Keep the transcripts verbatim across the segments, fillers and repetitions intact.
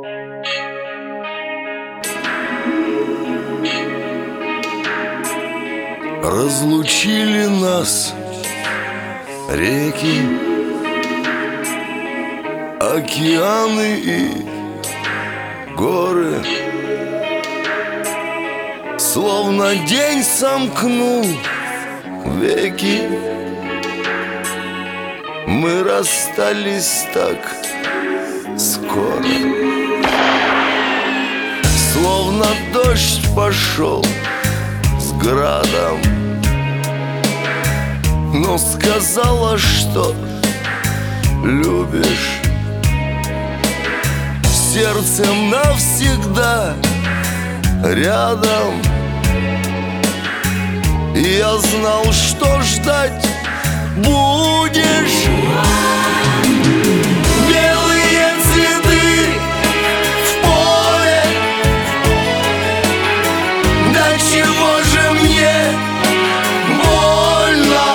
Разлучили нас реки, океаны и горы. Словно день сомкнул веки, мы расстались так скоро. Словно дождь пошел с градом, но сказала, что любишь. Сердцем навсегда рядом. И я знал, что ждать будешь. Белые цветы в поле. Да чего же мне больно?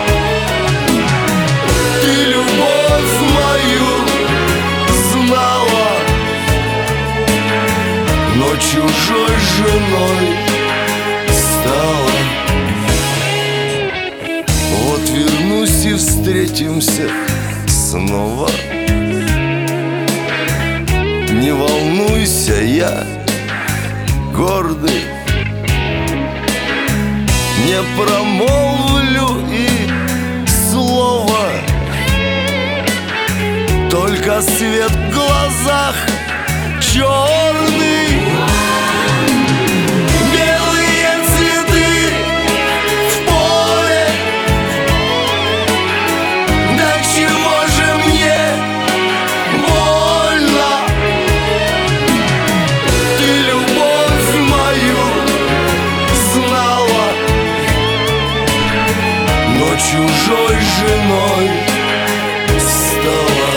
Ты любовь мою знала, но чужой женой стала. Вот вернусь и встретимся снова. Не волнуйся, я гордый, не промолвлю и слова. Только свет в глазах черный. Чужой женой стала.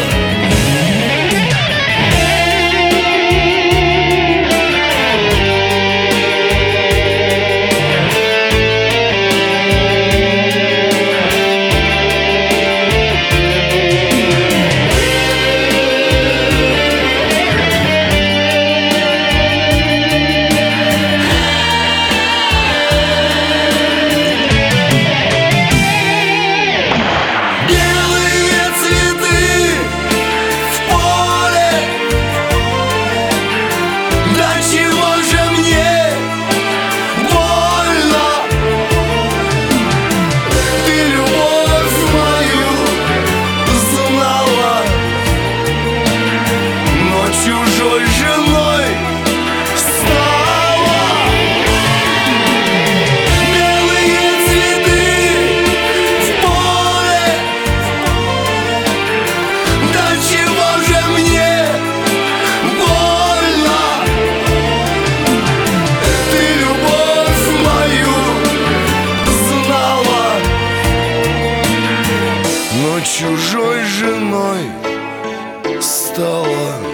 Чужой женой стала.